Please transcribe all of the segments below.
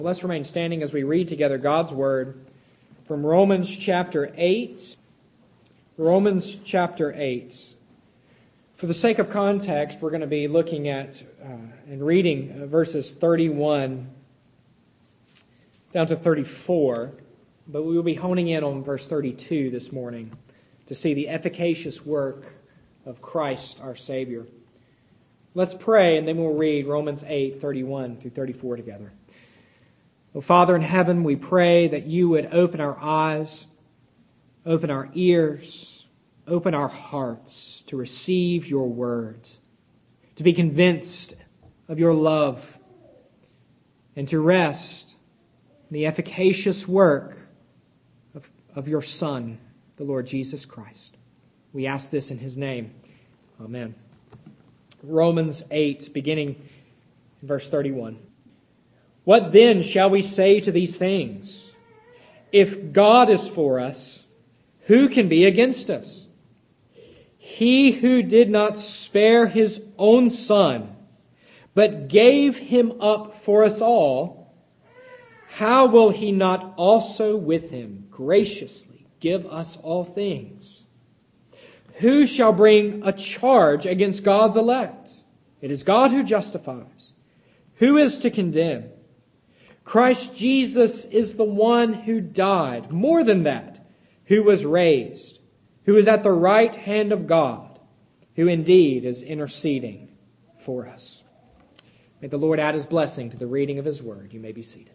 Let's remain standing as we read together God's Word from Romans chapter 8. Romans chapter 8. For the sake of context, we're going to be looking at and reading verses 31 down to 34. But we will be honing in on verse 32 this morning to see the efficacious work of Christ our Savior. Let's pray, and then we'll read Romans 8, 31 through 34 together. Oh, Father in heaven, we pray that you would open our eyes, open our ears, open our hearts to receive your words, to be convinced of your love, and to rest in the efficacious work of your Son, the Lord Jesus Christ. We ask this in His name. Amen. Romans 8, beginning in verse 31. What then shall we say to these things? If God is for us, who can be against us? He who did not spare His own Son, but gave Him up for us all, how will He not also with Him graciously give us all things? Who shall bring a charge against God's elect? It is God who justifies. Who is to condemn? Christ Jesus is the one who died, more than that, who was raised, who is at the right hand of God, who indeed is interceding for us. May the Lord add His blessing to the reading of His word. You may be seated.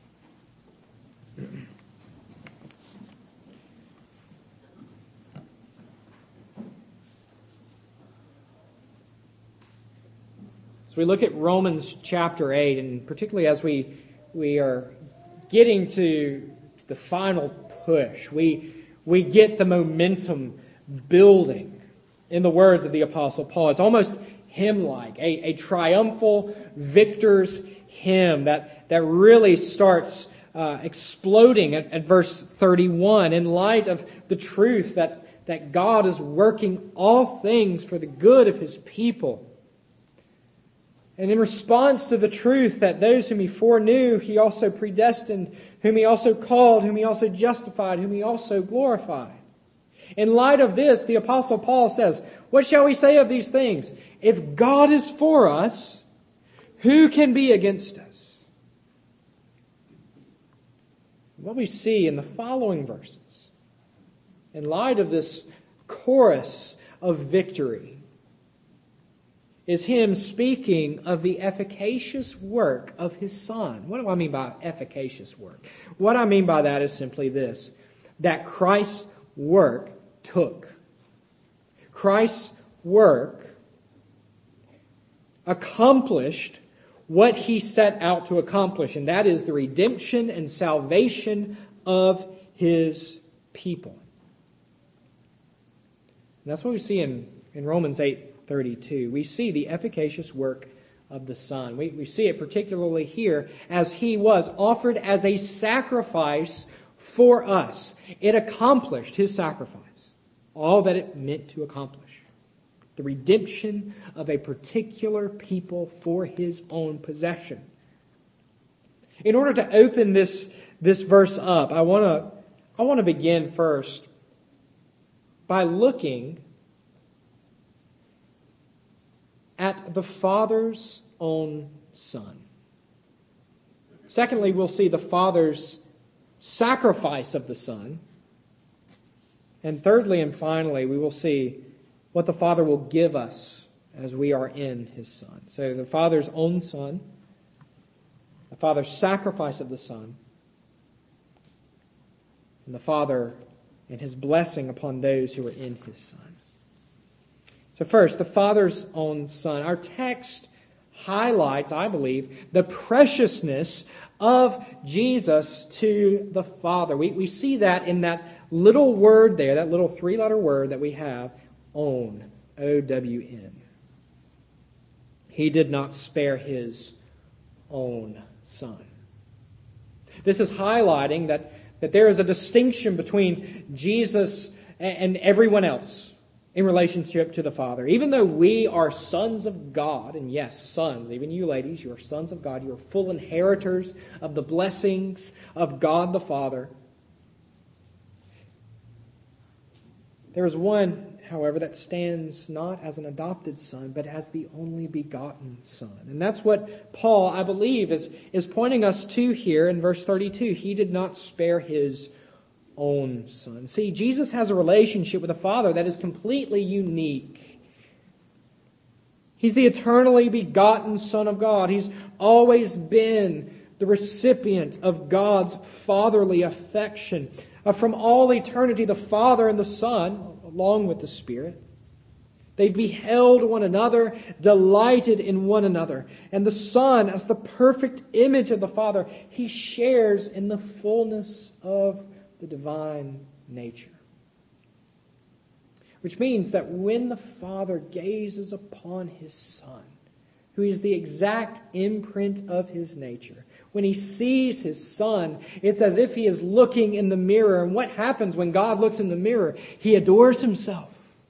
So we look at Romans chapter 8, and particularly as we are getting to the final push, we get the momentum building in the words of the Apostle Paul. It's almost hymn-like, a triumphal victor's hymn that really starts exploding at verse 31 in light of the truth that God is working all things for the good of His people. And in response to the truth that those whom He foreknew, He also predestined, whom He also called, whom He also justified, whom He also glorified. In light of this, the Apostle Paul says, what shall we say of these things? If God is for us, who can be against us? What we see in the following verses, in light of this chorus of victory, is Him speaking of the efficacious work of His Son. What do I mean by efficacious work? What I mean by that is simply this, that Christ's work took. Christ's work accomplished what He set out to accomplish, and that is the redemption and salvation of His people. And that's what we see in Romans 8:32. We see the efficacious work of the Son. We see it particularly here as He was offered as a sacrifice for us. It accomplished His sacrifice, all that it meant to accomplish. The redemption of a particular people for His own possession. In order to open this verse up, I want to begin first by looking at the Father's own Son. Secondly, we'll see the Father's sacrifice of the Son. And thirdly and finally, we will see what the Father will give us as we are in His Son. So the Father's own Son, the Father's sacrifice of the Son, and the Father and His blessing upon those who are in His Son. So first, the Father's own Son. Our text highlights, I believe, the preciousness of Jesus to the Father. We see that in that little word there, that little three-letter word that we have, own, O-W-N. He did not spare His own Son. This is highlighting that there is a distinction between Jesus and everyone else. in relationship to the Father. Even though we are sons of God, and yes, sons, even you ladies, you are sons of God, you are full inheritors of the blessings of God the Father. There is one, however, that stands not as an adopted son, but as the only begotten Son. And that's what Paul, I believe, is pointing us to here in verse 32. He did not spare his own Son. See, Jesus has a relationship with the Father that is completely unique. He's the eternally begotten Son of God. He's always been the recipient of God's fatherly affection. From all eternity, the Father and the Son, along with the Spirit, they beheld one another, delighted in one another. And the Son, as the perfect image of the Father, He shares in the fullness of the divine nature. Which means that when the Father gazes upon His Son, who is the exact imprint of His nature, when He sees His Son, it's as if He is looking in the mirror. And what happens when God looks in the mirror? He adores Himself.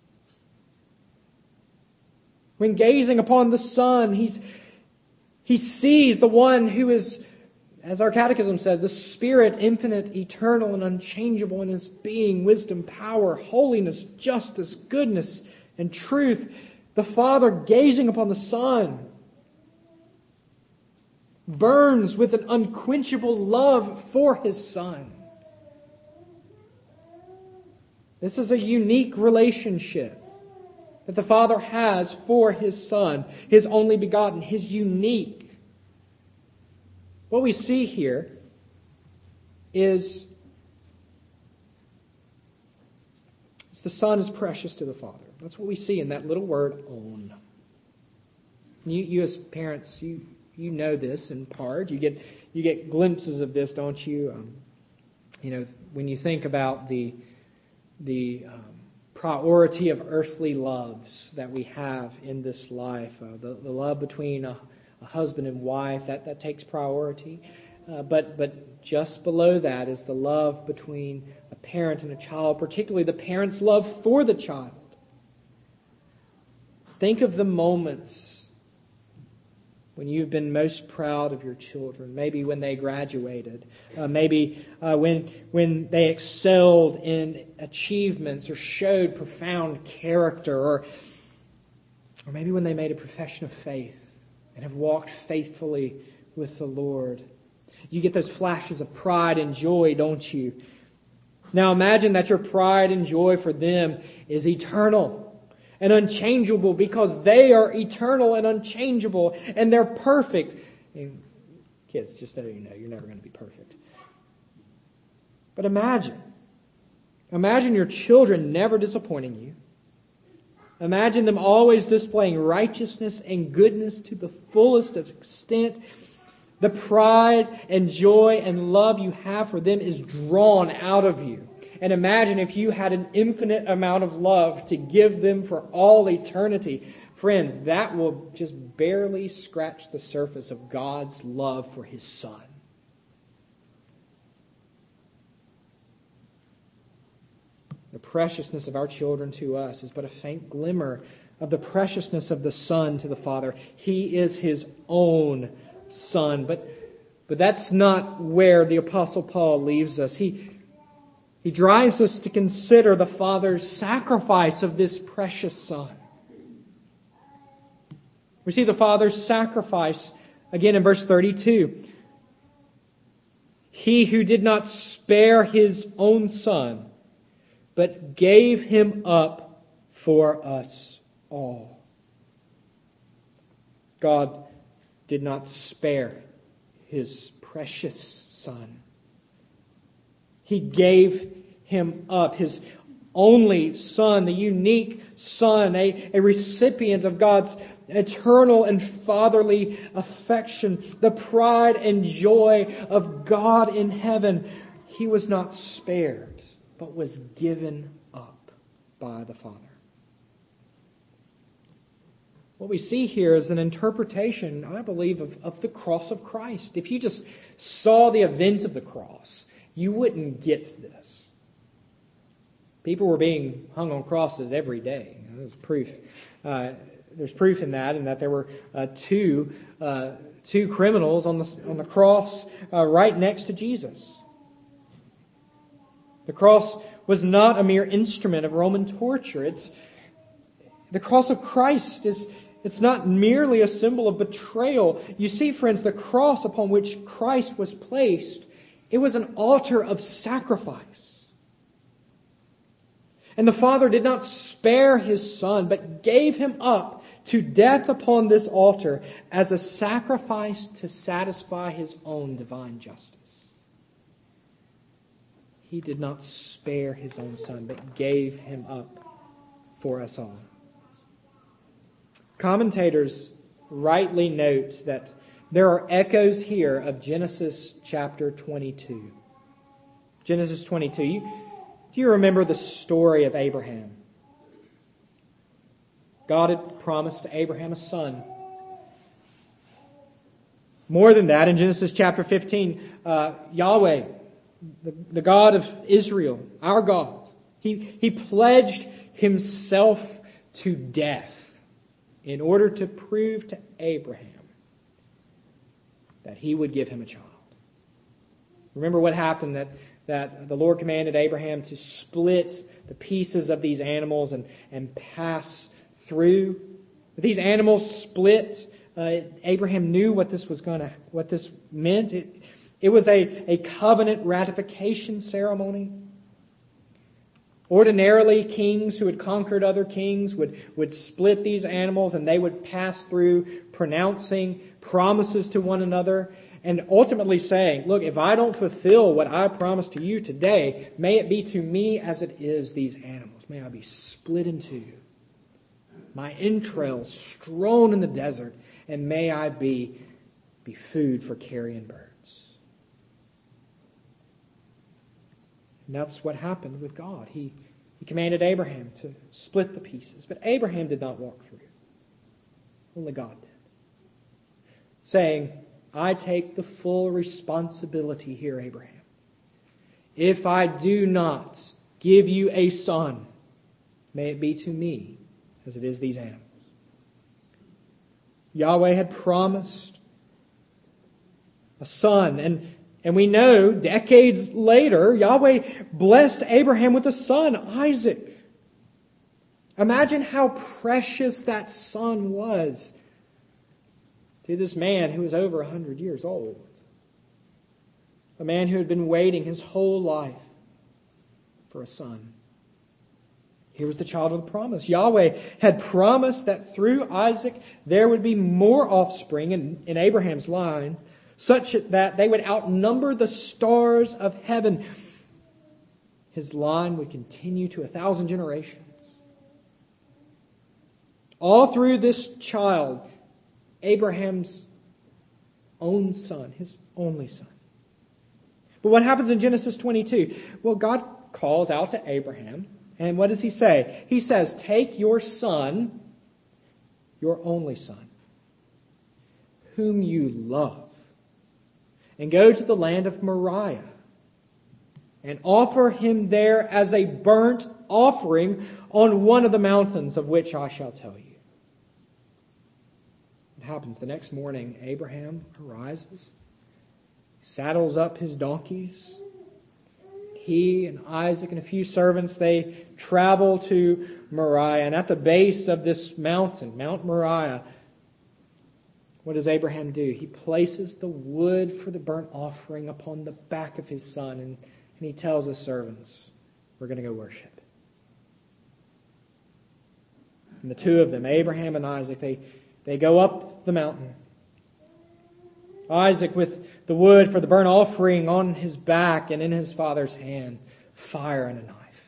When gazing upon the Son, He sees the one who is, as our catechism said, the Spirit, infinite, eternal, and unchangeable in His being, wisdom, power, holiness, justice, goodness, and truth. The Father gazing upon the Son burns with an unquenchable love for His Son. This is a unique relationship that the Father has for His Son, His only begotten, His unique. What we see here is the Son is precious to the Father. That's what we see in that little word, own. You as parents, you know this in part. You get glimpses of this, don't you? When you think about the priority of earthly loves that we have in this life, the love between a husband and wife, that takes priority. But just below that is the love between a parent and a child, particularly the parent's love for the child. Think of the moments when you've been most proud of your children, maybe when they graduated, maybe when they excelled in achievements or showed profound character, or maybe when they made a profession of faith and have walked faithfully with the Lord. You get those flashes of pride and joy, don't you? Now imagine that your pride and joy for them is eternal and unchangeable, because they are eternal and unchangeable, and they're perfect. And kids, just so you know, you're never going to be perfect. But imagine your children never disappointing you. Imagine them always displaying righteousness and goodness to the fullest extent. The pride and joy and love you have for them is drawn out of you. And imagine if you had an infinite amount of love to give them for all eternity. Friends, that will just barely scratch the surface of God's love for His Son. The preciousness of our children to us is but a faint glimmer of the preciousness of the Son to the Father. He is His own Son. But that's not where the Apostle Paul leaves us. He drives us to consider the Father's sacrifice of this precious Son. We see the Father's sacrifice again in verse 32. He who did not spare His own Son, but gave Him up for us all. God did not spare His precious Son. He gave Him up, His only Son, the unique Son, a recipient of God's eternal and fatherly affection, the pride and joy of God in heaven. He was not spared, but was given up by the Father. What we see here is an interpretation, I believe, of the cross of Christ. If you just saw the event of the cross, you wouldn't get this. People were being hung on crosses every day. There's proof. There's proof in that there were two criminals on the cross right next to Jesus. The cross was not a mere instrument of Roman torture. The cross of Christ it's not merely a symbol of betrayal. You see, friends, the cross upon which Christ was placed, it was an altar of sacrifice. And the Father did not spare His Son, but gave Him up to death upon this altar as a sacrifice to satisfy His own divine justice. He did not spare His own Son, but gave Him up for us all. Commentators rightly note that there are echoes here of Genesis chapter 22. Genesis 22. Do you remember the story of Abraham? God had promised to Abraham a son. More than that, in Genesis chapter 15, Yahweh, the God of Israel, our God, He pledged Himself to death in order to prove to Abraham that He would give him a child. Remember what happened, that the Lord commanded Abraham to split the pieces of these animals and pass through. These animals split. Abraham knew what this meant. It was a covenant ratification ceremony. Ordinarily, kings who had conquered other kings would split these animals and they would pass through pronouncing promises to one another and ultimately saying, look, if I don't fulfill what I promised to you today, may it be to me as it is these animals. May I be split in two, my entrails strewn in the desert, and may I be food for carrion birds. And that's what happened with God. He commanded Abraham to split the pieces. But Abraham did not walk through. Only God did. Saying, I take the full responsibility here, Abraham. If I do not give you a son, may it be to me as it is these animals. Yahweh had promised a son, and we know decades later, Yahweh blessed Abraham with a son, Isaac. Imagine how precious that son was to this man who was over 100 years old. A man who had been waiting his whole life for a son. Here was the child of the promise. Yahweh had promised that through Isaac there would be more offspring in Abraham's line, such that they would outnumber the stars of heaven. His line would continue to 1,000 generations. All through this child, Abraham's own son, his only son. But what happens in Genesis 22? Well, God calls out to Abraham, and what does He say? He says, take your son, your only son, whom you love, and go to the land of Moriah, and offer him there as a burnt offering on one of the mountains of which I shall tell you. What happens the next morning? Abraham arises, saddles up his donkeys. He and Isaac and a few servants, they travel to Moriah. And at the base of this mountain, Mount Moriah, what does Abraham do? He places the wood for the burnt offering upon the back of his son, and he tells his servants, we're going to go worship. And the two of them, Abraham and Isaac, they go up the mountain. Isaac with the wood for the burnt offering on his back, and in his father's hand, fire and a knife.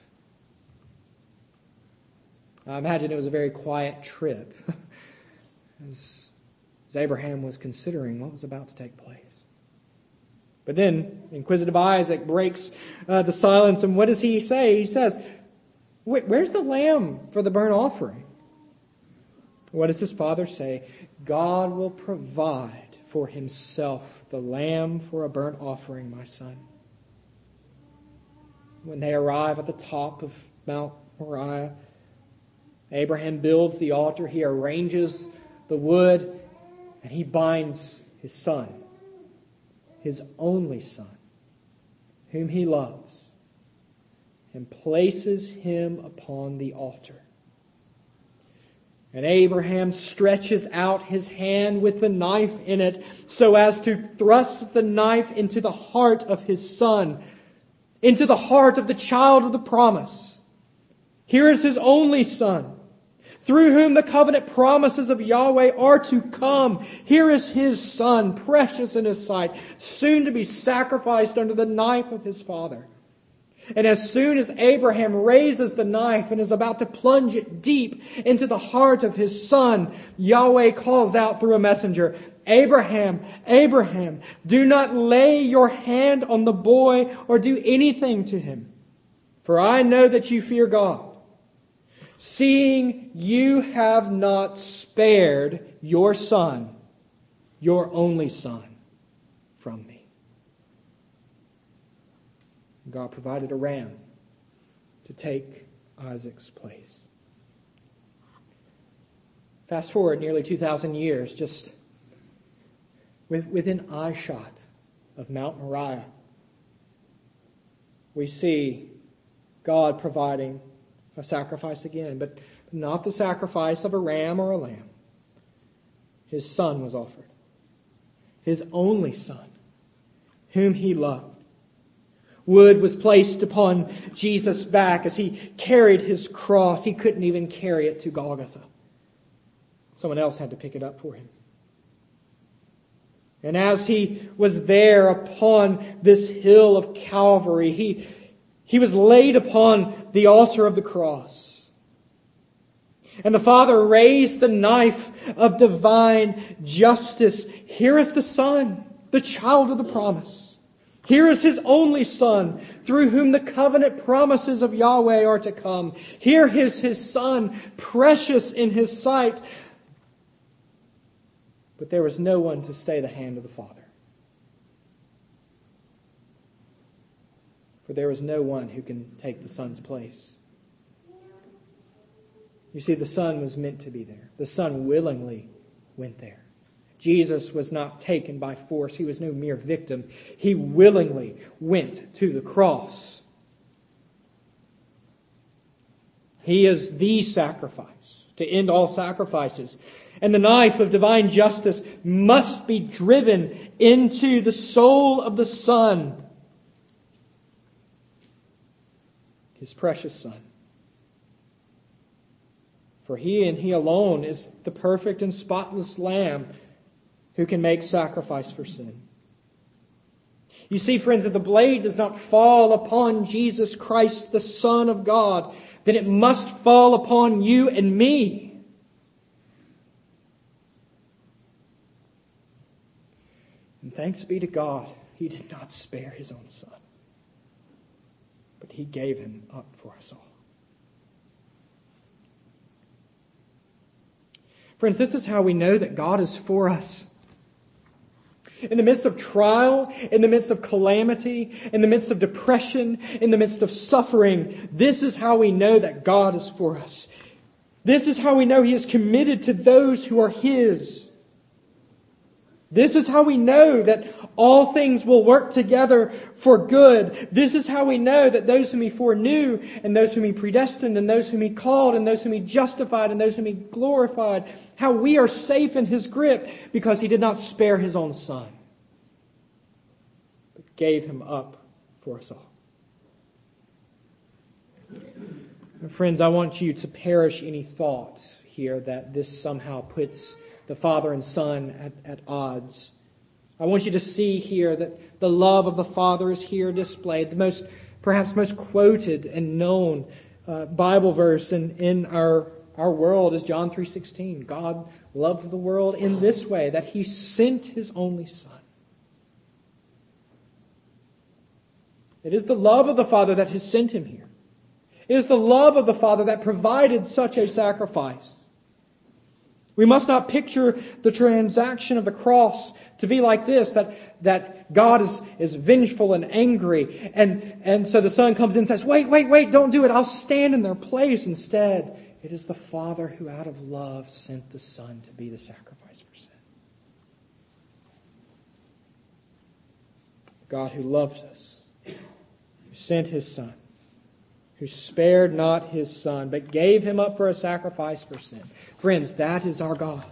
I imagine it was a very quiet trip as Abraham was considering what was about to take place. But then inquisitive Isaac breaks the silence, and what does he say? He says, where's the lamb for the burnt offering? What does his father say? God will provide for Himself the lamb for a burnt offering, my son. When they arrive at the top of Mount Moriah. Abraham builds the altar. He arranges the wood, and he binds his son, his only son, whom he loves, and places him upon the altar. And Abraham stretches out his hand with the knife in it so as to thrust the knife into the heart of his son, into the heart of the child of the promise. Here is his only son, through whom the covenant promises of Yahweh are to come. Here is his son, precious in his sight, soon to be sacrificed under the knife of his father. And as soon as Abraham raises the knife and is about to plunge it deep into the heart of his son, Yahweh calls out through a messenger, Abraham, Abraham, do not lay your hand on the boy or do anything to him, for I know that you fear God, seeing you have not spared your son, your only son, from me. God provided a ram to take Isaac's place. Fast forward nearly 2,000 years, just within eyeshot of Mount Moriah, we see God providing a sacrifice again, but not the sacrifice of a ram or a lamb. His son was offered. His only son, whom he loved. Wood was placed upon Jesus' back as he carried his cross. He couldn't even carry it to Golgotha. Someone else had to pick it up for him. And as he was there upon this hill of Calvary, he was laid upon the altar of the cross. And the Father raised the knife of divine justice. Here is the Son, the child of the promise. Here is his only son, through whom the covenant promises of Yahweh are to come. Here is his son, precious in his sight. But there was no one to stay the hand of the Father. For there is no one who can take the Son's place. You see, the Son was meant to be there. The Son willingly went there. Jesus was not taken by force. He was no mere victim. He willingly went to the cross. He is the sacrifice to end all sacrifices. And the knife of divine justice must be driven into the soul of the Son, his precious Son. For he and he alone is the perfect and spotless Lamb who can make sacrifice for sin. You see, friends, if the blade does not fall upon Jesus Christ, the Son of God, then it must fall upon you and me. And thanks be to God, he did not spare his own Son, but he gave him up for us all. Friends, this is how we know that God is for us. In the midst of trial, in the midst of calamity, in the midst of depression, in the midst of suffering, this is how we know that God is for us. This is how we know he is committed to those who are his. This is how we know that all things will work together for good. This is how we know that those whom he foreknew, and those whom he predestined, and those whom he called, and those whom he justified, and those whom he glorified, how we are safe in his grip because he did not spare his own Son, but gave him up for us all. And friends, I want you to perish any thought here that this somehow puts the Father and Son at odds. I want you to see here that the love of the Father is here displayed. The perhaps most quoted and known Bible verse in our world is John 3:16. God loved the world in this way, that he sent his only Son. It is the love of the Father that has sent him here. It is the love of the Father that provided such a sacrifice. We must not picture the transaction of the cross to be like this, that God is vengeful and angry. And so the Son comes in and says, wait, don't do it. I'll stand in their place. Instead, it is the Father who out of love sent the Son to be the sacrifice for sin. God who loved us, who sent His Son, who spared not His Son, but gave Him up for a sacrifice for sin. Friends, that is our God.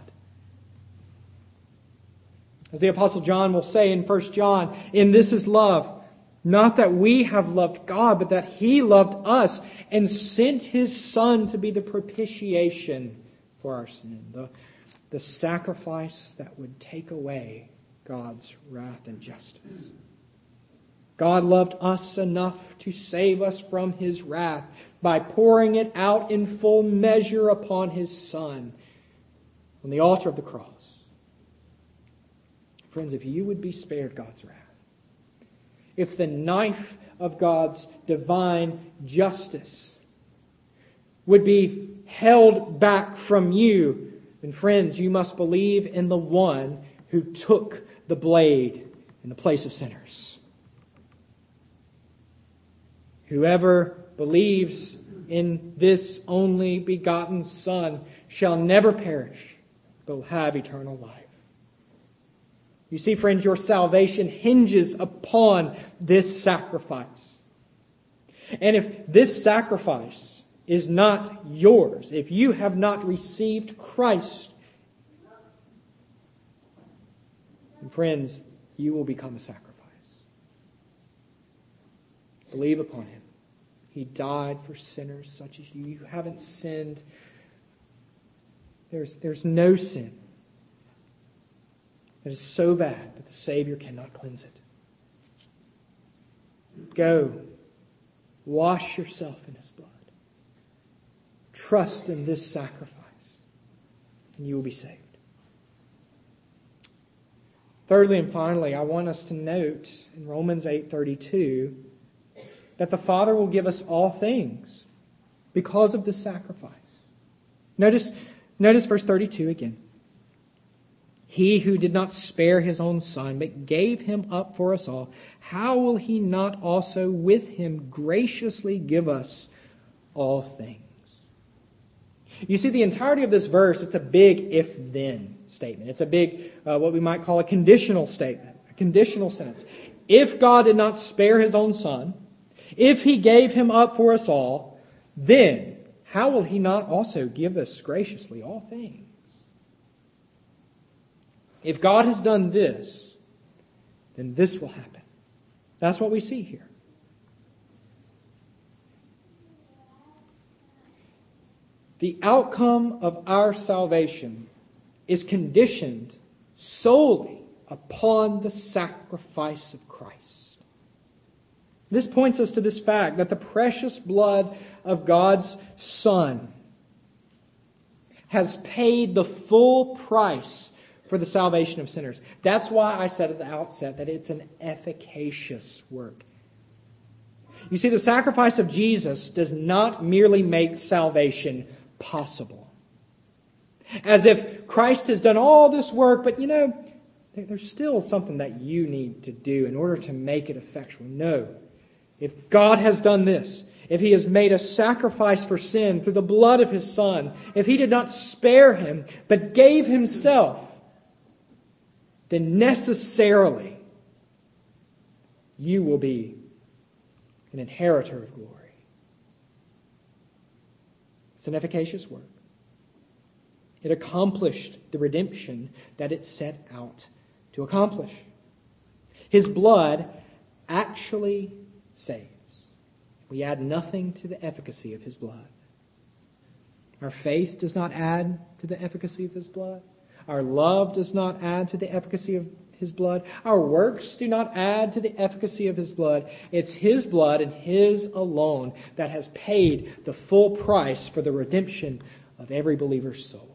As the Apostle John will say in 1 John, in this is love, not that we have loved God, but that He loved us and sent His Son to be the propitiation for our sin, the sacrifice that would take away God's wrath and justice. God loved us enough to save us from His wrath by pouring it out in full measure upon His Son on the altar of the cross. Friends, if you would be spared God's wrath, if the knife of God's divine justice would be held back from you, then friends, you must believe in the one who took the blade in the place of sinners. Whoever believes in this only begotten Son shall never perish, but will have eternal life. You see, friends, your salvation hinges upon this sacrifice. And if this sacrifice is not yours, if you have not received Christ, then friends, you will become a sacrifice. Believe upon Him. He died for sinners such as you. You haven't sinned. There's no sin that is so bad that the Savior cannot cleanse it. Go. Wash yourself in His blood. Trust in this sacrifice, and you will be saved. Thirdly and finally, I want us to note in Romans 8:32 that the Father will give us all things because of this sacrifice. Notice verse 32 again. He who did not spare His own Son, but gave Him up for us all, how will He not also with Him graciously give us all things? You see, the entirety of this verse, it's a big if-then statement. It's a big, what we might call a conditional statement, a conditional sentence. If God did not spare His own Son, if He gave Him up for us all, then how will He not also give us graciously all things? If God has done this, then this will happen. That's what we see here. The outcome of our salvation is conditioned solely upon the sacrifice of Christ. This points us to this fact that the precious blood of God's Son has paid the full price for the salvation of sinners. That's why I said at the outset that it's an efficacious work. You see, the sacrifice of Jesus does not merely make salvation possible. As if Christ has done all this work, but there's still something that you need to do in order to make it effectual. No. If God has done this, if He has made a sacrifice for sin through the blood of His Son, if He did not spare Him, but gave Himself, then necessarily you will be an inheritor of glory. It's an efficacious work. It accomplished the redemption that it set out to accomplish. His blood actually saves. We add nothing to the efficacy of His blood. Our faith does not add to the efficacy of His blood. Our love does not add to the efficacy of His blood. Our works do not add to the efficacy of His blood. It's His blood and His alone that has paid the full price for the redemption of every believer's soul.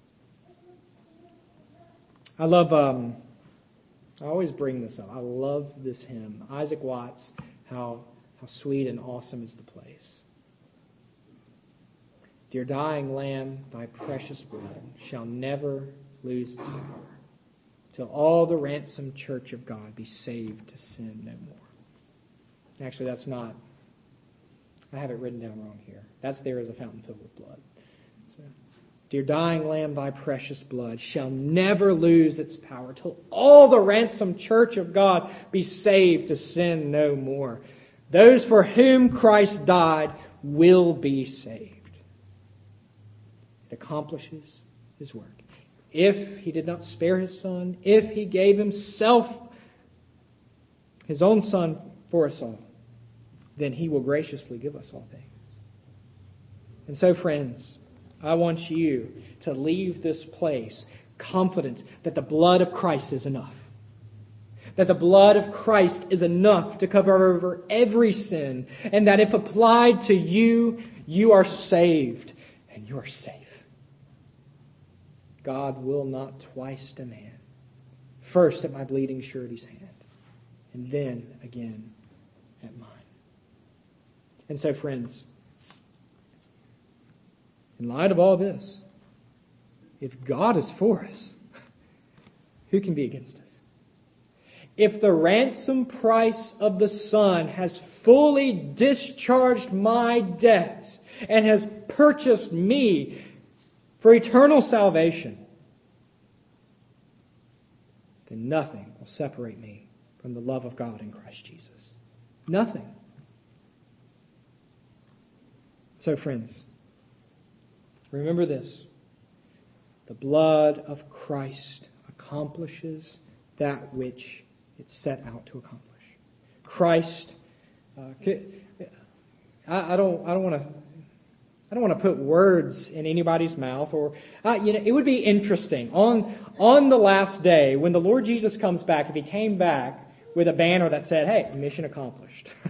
I always bring this up. I love this hymn. Isaac Watts, how sweet and awesome is the place. Dear dying Lamb, thy precious blood shall never lose its power, till all the ransomed church of God be saved to sin no more. Actually, that's not. I have it written down wrong here. That's there as a fountain filled with blood. So, dear dying Lamb, thy precious blood shall never lose its power, till all the ransomed church of God be saved to sin no more. Those for whom Christ died will be saved. It accomplishes his work. If he did not spare his Son, if he gave himself, his own Son, for us all, then he will graciously give us all things. And so, friends, I want you to leave this place confident that the blood of Christ is enough. That the blood of Christ is enough to cover over every sin, and that if applied to you, you are saved and you are safe. God will not twice demand. First at my bleeding surety's hand, and then again at mine. And so, friends, in light of all this, if God is for us, who can be against us? If the ransom price of the Son has fully discharged my debt and has purchased me for eternal salvation, then nothing will separate me from the love of God in Christ Jesus. Nothing. So, friends, remember this. The blood of Christ accomplishes that which it set out to accomplish. Christ, I don't want to put words in anybody's mouth, or it would be interesting on the last day when the Lord Jesus comes back, if he came back with a banner that said, "Hey, mission accomplished." I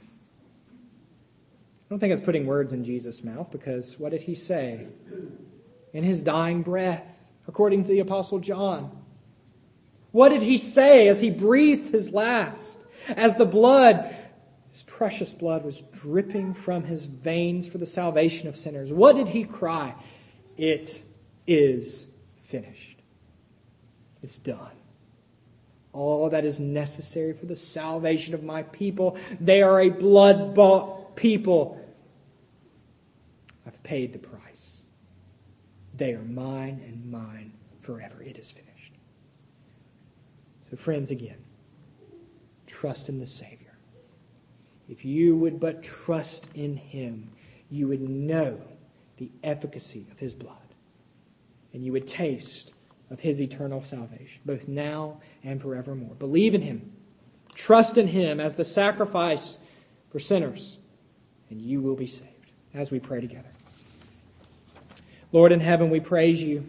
don't think it's putting words in Jesus' mouth, because what did he say in his dying breath, according to the Apostle John? What did he say as he breathed his last? As the blood, his precious blood, was dripping from his veins for the salvation of sinners, what did he cry? It is finished. It's done. All that is necessary for the salvation of my people. They are a blood-bought people. I've paid the price. They are mine and mine forever. It is finished. So, friends, again, trust in the Savior. If you would but trust in him, you would know the efficacy of his blood, and you would taste of his eternal salvation, both now and forevermore. Believe in him. Trust in him as the sacrifice for sinners, and you will be saved. As we pray together. Lord in heaven, we praise you.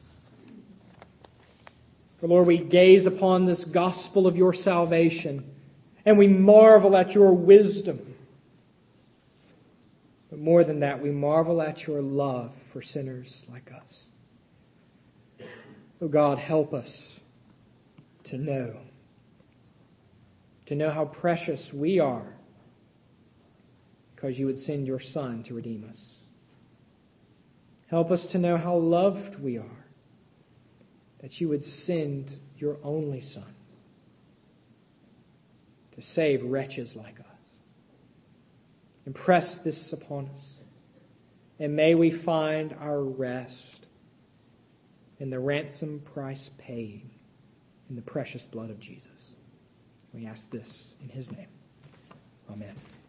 For, Lord, we gaze upon this gospel of your salvation, and we marvel at your wisdom. But more than that, we marvel at your love for sinners like us. Oh God, help us to know how precious we are, because you would send your Son to redeem us. Help us to know how loved we are, that you would send your only Son to save wretches like us. Impress this upon us, and may we find our rest in the ransom price paid in the precious blood of Jesus. We ask this in his name. Amen.